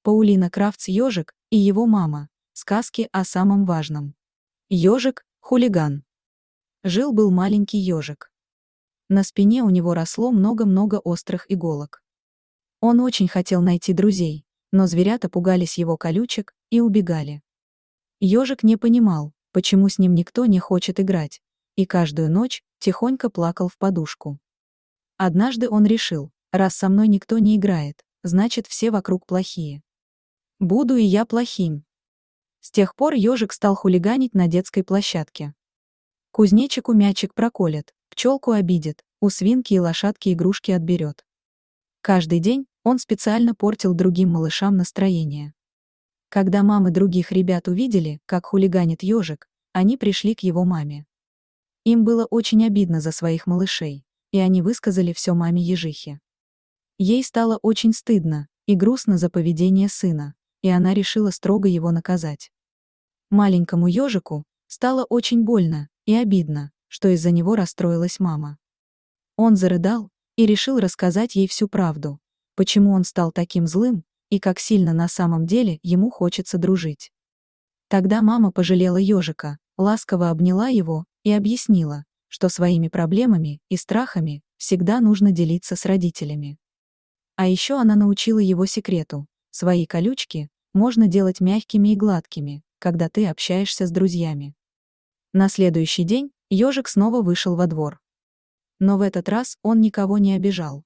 Паулина Крафтс «Ежик» и его мама. Сказки о самом важном. Ежик-хулиган. Жил-был маленький ежик. На спине у него росло много-много острых иголок. Он очень хотел найти друзей, но зверята пугались его колючек и убегали. Ежик не понимал, почему с ним никто не хочет играть, и каждую ночь тихонько плакал в подушку. Однажды он решил, раз со мной никто не играет, значит все вокруг плохие. Буду и я плохим. С тех пор ежик стал хулиганить на детской площадке. Кузнечику мячик проколет, пчелку обидит, у свинки и лошадки игрушки отберет. Каждый день он специально портил другим малышам настроение. Когда мамы других ребят увидели, как хулиганит ежик, они пришли к его маме. Им было очень обидно за своих малышей, и они высказали все маме ежихе. Ей стало очень стыдно и грустно за поведение сына, и она решила строго его наказать. Маленькому ежику стало очень больно и обидно, что из-за него расстроилась мама. Он зарыдал и решил рассказать ей всю правду, почему он стал таким злым и как сильно на самом деле ему хочется дружить. Тогда мама пожалела ежика, ласково обняла его и объяснила, что своими проблемами и страхами всегда нужно делиться с родителями. А еще она научила его секрету: свои колючки можно делать мягкими и гладкими, когда ты общаешься с друзьями. На следующий день ежик снова вышел во двор. Но в этот раз он никого не обижал.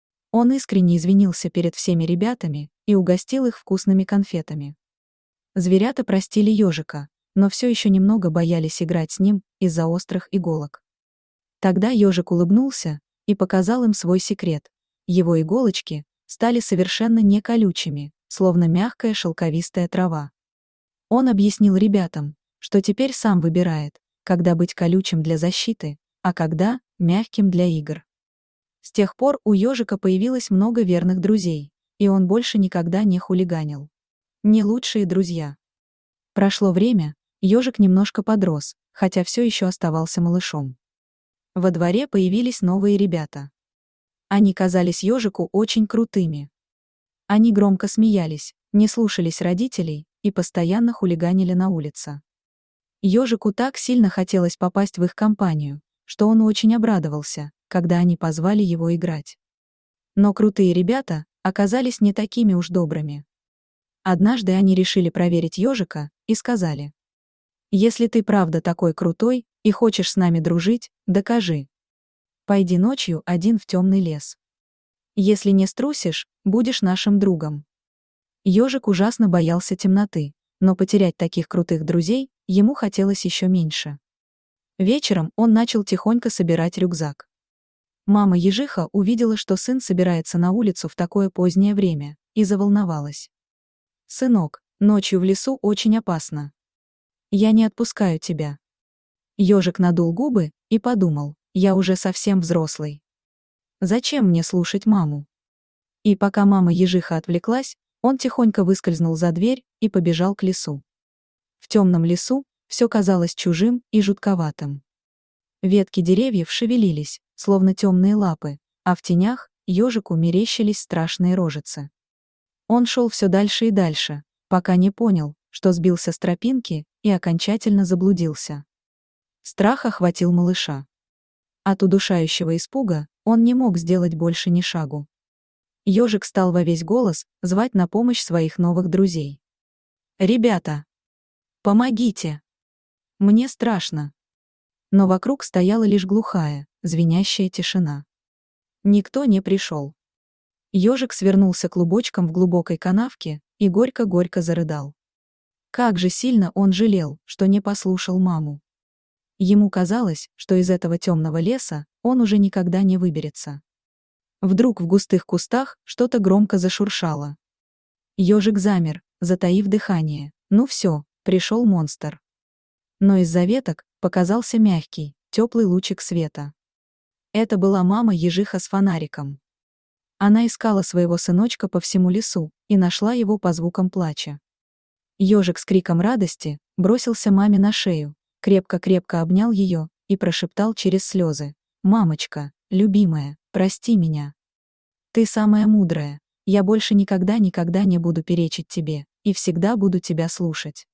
Он искренне извинился перед всеми ребятами и угостил их вкусными конфетами. Зверята простили ежика, но все еще немного боялись играть с ним из-за острых иголок. Тогда ежик улыбнулся и показал им свой секрет. Его иголочки стали совершенно не колючими, словно мягкая шелковистая трава. Он объяснил ребятам, что теперь сам выбирает, когда быть колючим для защиты, а когда мягким для игр. С тех пор у ежика появилось много верных друзей, и он больше никогда не хулиганил. Не лучшие друзья. Прошло время, ежик немножко подрос, хотя все еще оставался малышом. Во дворе появились новые ребята. Они казались ежику очень крутыми. Они громко смеялись, не слушались родителей и постоянно хулиганили на улице. Ежику так сильно хотелось попасть в их компанию, что он очень обрадовался, когда они позвали его играть. Но крутые ребята оказались не такими уж добрыми. Однажды они решили проверить ежика и сказали: «Если ты правда такой крутой и хочешь с нами дружить, докажи. Пойди ночью один в темный лес. Если не струсишь, будешь нашим другом». Ежик ужасно боялся темноты, но потерять таких крутых друзей ему хотелось еще меньше. Вечером он начал тихонько собирать рюкзак. Мама ежиха увидела, что сын собирается на улицу в такое позднее время, и заволновалась. «Сынок, ночью в лесу очень опасно. Я не отпускаю тебя». Ежик надул губы и подумал: я уже совсем взрослый. Зачем мне слушать маму? И пока мама ежиха отвлеклась, он тихонько выскользнул за дверь и побежал к лесу. В темном лесу все казалось чужим и жутковатым. Ветки деревьев шевелились, словно темные лапы, а в тенях ежику мерещились страшные рожицы. Он шел все дальше и дальше, пока не понял, что сбился с тропинки и окончательно заблудился. Страх охватил малыша. От удушающего испуга он не мог сделать больше ни шагу. Ежик стал во весь голос звать на помощь своих новых друзей. «Ребята! Помогите! Мне страшно!» Но вокруг стояла лишь глухая, звенящая тишина. Никто не пришел. Ежик свернулся клубочком в глубокой канавке и горько-горько зарыдал. Как же сильно он жалел, что не послушал маму. Ему казалось, что из этого темного леса он уже никогда не выберется. Вдруг в густых кустах что-то громко зашуршало. Ежик замер, затаив дыхание. Ну все, пришел монстр. Но из-за веток показался мягкий, теплый лучик света. Это была мама ежиха с фонариком. Она искала своего сыночка по всему лесу и нашла его по звукам плача. Ежик с криком радости бросился маме на шею, крепко-крепко обнял ее и прошептал через слезы: «Мамочка, любимая, прости меня. Ты самая мудрая, Я больше никогда не буду перечить тебе и всегда буду тебя слушать.